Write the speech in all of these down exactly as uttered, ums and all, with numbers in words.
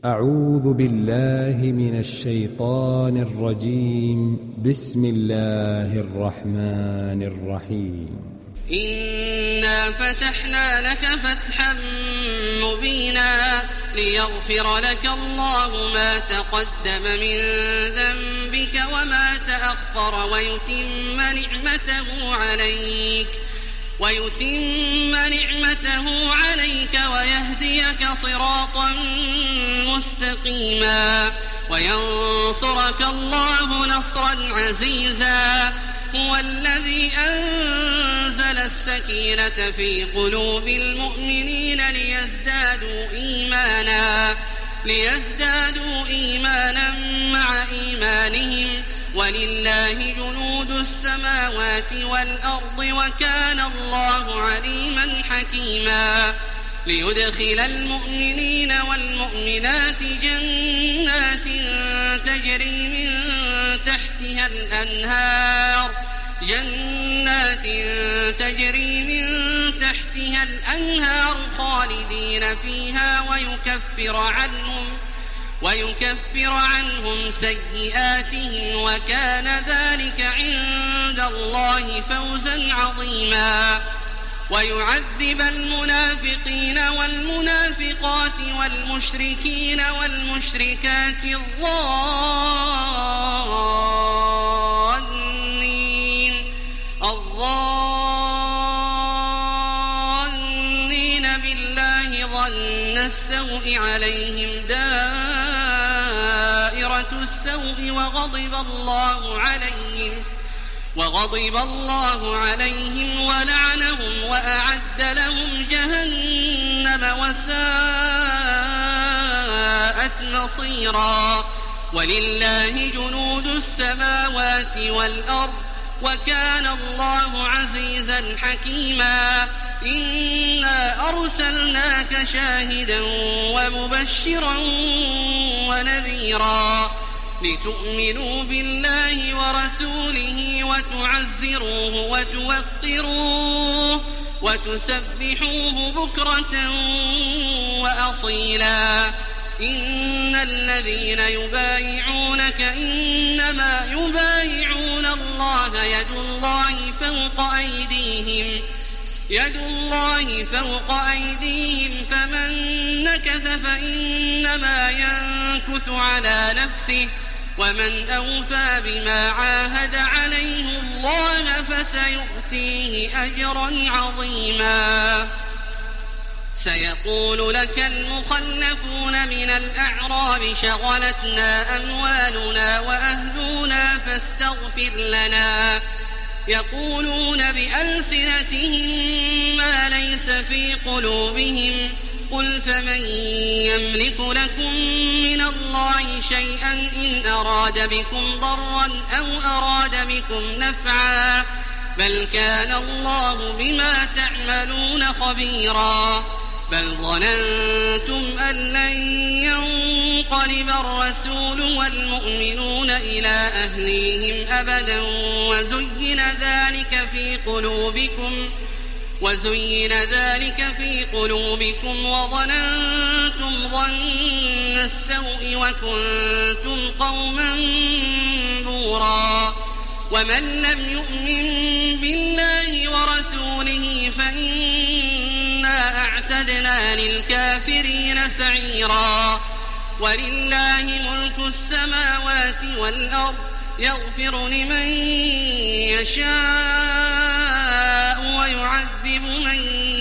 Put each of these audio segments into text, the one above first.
أعوذ بالله من الشيطان الرجيم. بسم الله الرحمن الرحيم. إنا فتحنا لك فتحا مبينا ليغفر لك الله ما تقدم من ذنبك وما تأخر ويتم نعمته عليك ويتم نعمته عليك ويهديك صراطا مستقيما وينصرك الله نصرا عزيزا. هو الذي أنزل السكينة في قلوب المؤمنين ليزدادوا إيمانا ليزدادوا إيمانا مع إيمانهم ولله جنود السماوات والأرض وكان الله عليما حكيما. ليدخل المؤمنين والمؤمنات جنات تجري من تحتها الأنهار جنات تجري من تحتها الأنهار خالدين فيها ويكفر عنهم ويكفر عنهم سيئاتهم وكان ذلك عند الله فوزا عظيما. ويعذب المنافقين والمنافقات والمشركين والمشركات الظانين الظانين بالله ظن السوء عليهم دائرة السوء وغضب الله عليهم وغضب الله عليهم ولعنهم وأعد لهم جهنم وساءت مصيرا. ولله جنود السماوات والأرض وكان الله عزيزا حكيما. إنا أرسلناك شاهدا ومبشرا ونذيرا لتؤمنوا بالله ورسوله وتعزروه وتوقروه وتسبحوه بكرة وأصيلا. إن الذين يبايعونك إنما يبايعون الله يد الله فوق أيديهم يد الله فوق أيديهم فمن نكث فإنما ينكث على نفسه ومن أوفى بما عاهد عليه الله فسيؤتيه أجرا عظيما. سيقول لك المخلفون من الأعراب شغلتنا أموالنا وأهلنا فاستغفر لنا يقولون بألسنتهم ما ليس في قلوبهم قل فمن يملك لكم من الله شيئا إن أراد بكم ضرا أو أراد بكم نفعا بل كان الله بما تعملون خبيرا. بل ظننتم أن لن ينقلب الرسول والمؤمنون إلى أهليهم أبدا وزين ذلك في قلوبكم وزين ذلك في قلوبكم وظننتم ظن السوء وكنتم قوما بورا. ومن لم يؤمن بالله ورسوله فإنا أعتدنا للكافرين سعيرا. ولله ملك السماوات والأرض يغفر لمن يشاء ويعذب من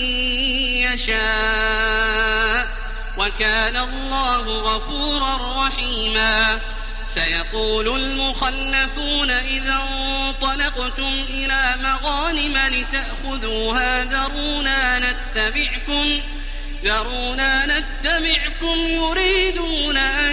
يشاء وكان الله غفورا رحيما. سيقول المخلفون إذا انطلقتم إلى مغانم لتأخذوها ذرونا نتبعكم ذرونا نتبعكم يريدون أن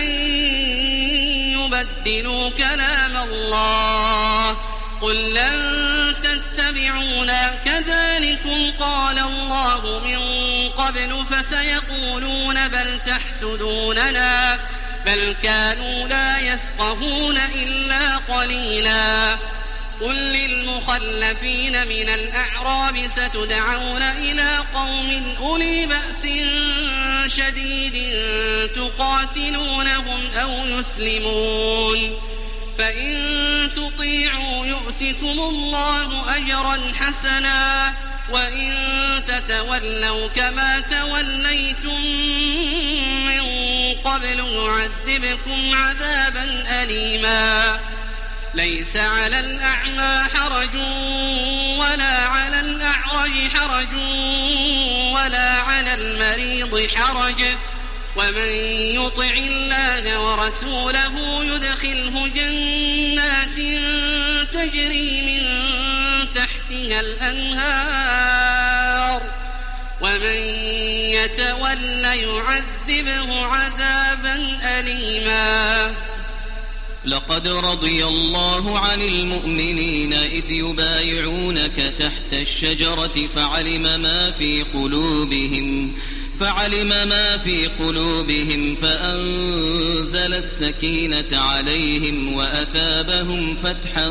يبدلوا كلام الله قل لن تتبعونا كذلكم قال الله من قبل فسيقولون بل تحسدوننا بل كانوا لا يفقهون إلا قليلا. قل للمخلفين من الأعراب ستدعون إلى قوم أولي بأس شديد تقاتلونهم أو يسلمون فإن تطيعوا يؤتكم الله أجرا حسنا وإن تتولوا كما توليتم من قبل يعذبكم عذابا أليما ليس على الأعمى حرج ولا على الأعرج حرج ولا على المريض حرج ومن يطع الله ورسوله يدخله جنات تجري من تحتها الأنهار ومن يتول يعذبه عذابا أليما لقد رضي الله عن المؤمنين إذ يبايعونك تحت الشجرة فعلم ما في قلوبهم فعلم ما في قلوبهم فأنزل السكينة عليهم وأثابهم فتحا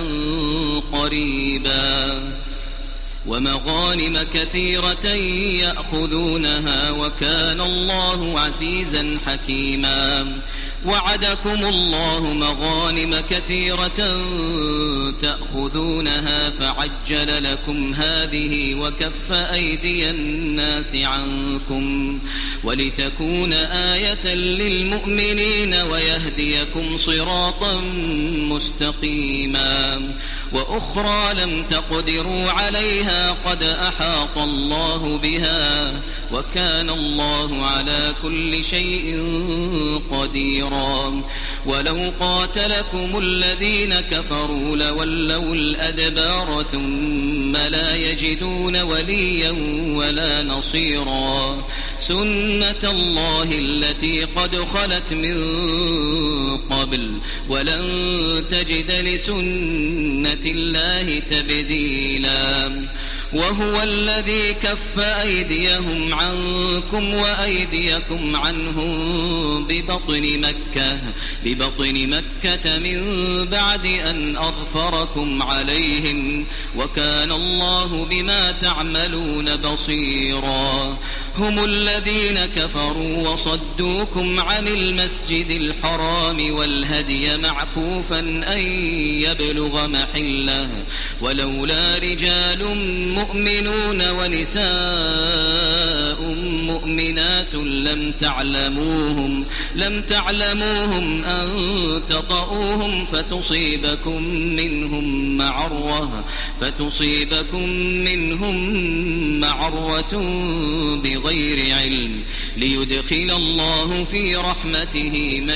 قريبا ومغانم كثيرة يأخذونها وكان الله عزيزا حكيما وعدكم الله مغانم كثيرة تأخذونها فعجل لكم هذه وكف أيدي الناس عنكم ولتكون آية للمؤمنين ويهديكم صراطا مستقيما وأخرى لم تقدروا عليها قد أحاط الله بها وكان الله على كل شيء قديرا ولو قاتلكم الذين كفروا لولوا الأدبار ثم لا يجدون وليا ولا نصيرا سنة الله التي قد خلت من قبل ولن تجد لسنة الله تبديلا وهو الذي كف أيديهم عنكم وأيديكم عنهم ببطن مكة ببطن مكة من بعد أن أظفركم عليهم وكان الله بما تعملون بصيرا هم الذين كفروا وصدوكم عن المسجد الحرام والهدي معكوفا أن يبلغ محله ولولا رجال مؤمنون ونساء مؤمنات لم تعلموهم لم تعلموهم أن تطؤوهم فتصيبكم منهم معرة فتصيبكم منهم معرة بغير علم ليدخل الله في رحمته من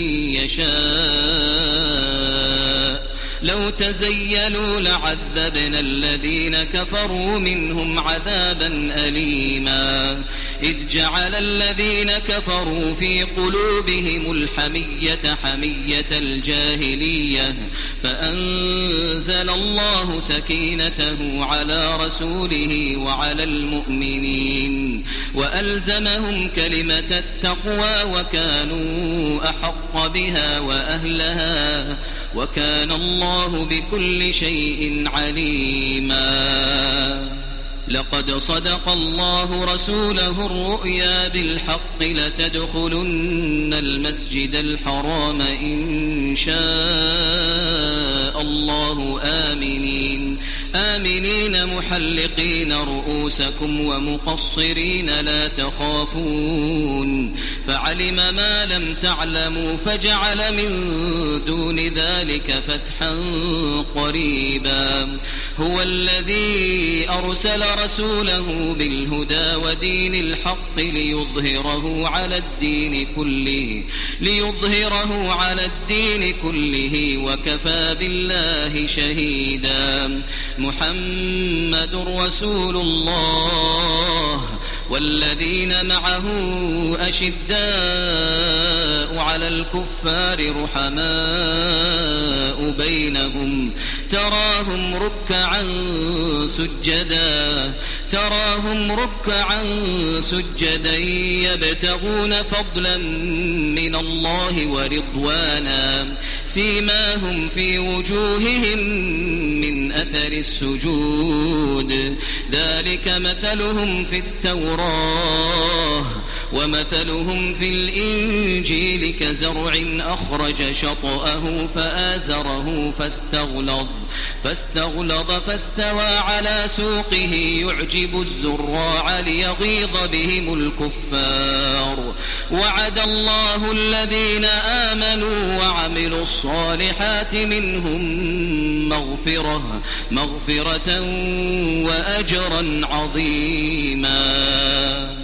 يشاء لو تزيلوا لعذبنا الذين كفروا منهم عذابا أليما إذ جعل الذين كفروا في قلوبهم الحمية حمية الجاهلية فأنزل الله سكينته على رسوله وعلى المؤمنين وألزمهم كلمة التقوى وكانوا أحق بها وأهلها وكان الله بكل شيء عليما لقد صدق الله رسوله الرؤيا بالحق لتدخلن المسجد الحرام إن شاء الله آمنين آمنين محلقين رؤوسكم ومقصرين لا تخافون فعلم ما لم تعلموا فجعل من دون ذلك فتحا قريبا هو الذي أرسل رسوله بالهدى ودين الحق ليظهره على الدين كله ليظهره على الدين كله وكفى بالله شهيدا محمد رسول الله والذين معه أشداء على الكفار رحماء بينهم تراهم ركعا سجدا تراهم ركعا سجدا يبتغون فضلا من الله ورضوانا سيماهم في وجوههم من أثر السجود ذلك مثلهم في التوراة ومثلهم في الإنجيل كزرع أخرج شطأه فآزره فاستغلظ فاستغلظ فاستوى على سوقه يعجب الزراع ليغيظ بهم الكفار وعد الله الذين آمنوا وعملوا الصالحات منهم مغفرة مغفرة وأجرا عظيما.